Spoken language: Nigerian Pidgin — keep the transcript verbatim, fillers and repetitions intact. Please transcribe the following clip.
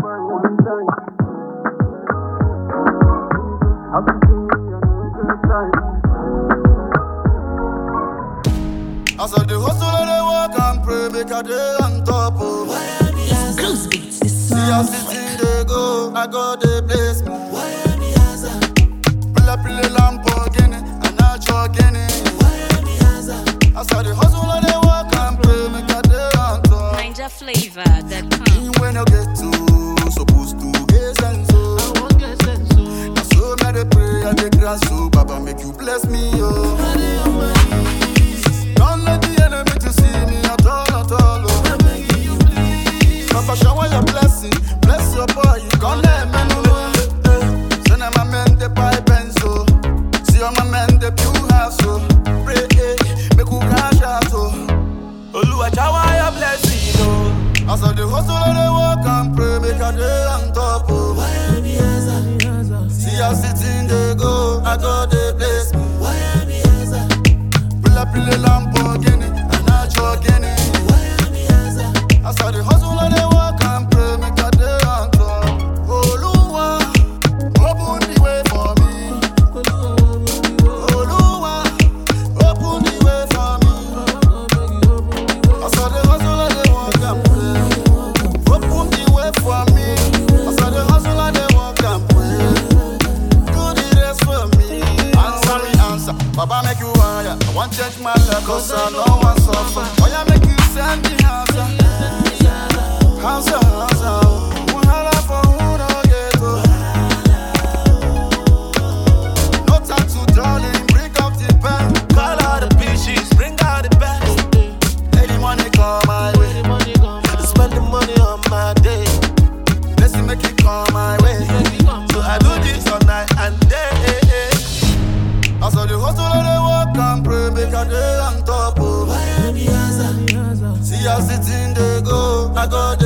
As I the hustle and I walk and pray, make a day on top of. See how sitting they go, I go they bless me. Pull up in the Lamborghini, and I jogging it. As I the hustle and I walk and pray, make a day on top. Ninja flavor that comes. When you get to, supposed to get sense. I won't get sense. Now so many pray and they grass so Baba make you bless me, oh. Don't let the enemy to see me at all, at all, oh. I'm begging you, please. Papa, shower your blessing. Bless your boy, you can't let me know. Send my men the pipe and so. See all my men the pure house, so. Pray, eh, make you cash out, so. Oluwa, shower your blessing, oh. As I the hustle and I walk and pray, make a day on top, oh. See how sitting they go, I go they bless me. Pull up in the Lamborghini, and I jogging it. I saw the hustle and I walk and pray, make a day on top. Oluwa, open the way for me. Oluwa, open the way for me. I saw the hustle and I walk and pray. Open the way for me. I saw the hustle and I walk and pray. Do the rest for me. Answer me, answer. Baba make you higher. I want change my life, cause I know one suffer. Why you make you send the answer? Answer, answer. Wahala for who no get oh. No time to darling, bring out the pen. Call out the bitches, bring out the best. Let the money come my way. Spend the money on my day. Let's make it come my way. So I do this all night and day. I saw the hustle and I walk and pray, make a day on top of. See how sitting they go, I go